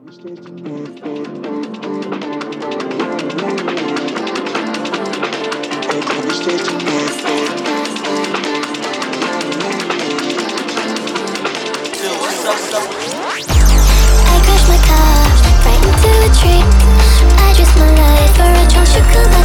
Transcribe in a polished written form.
I crashed my car right into a tree. I risked my life for a chance you could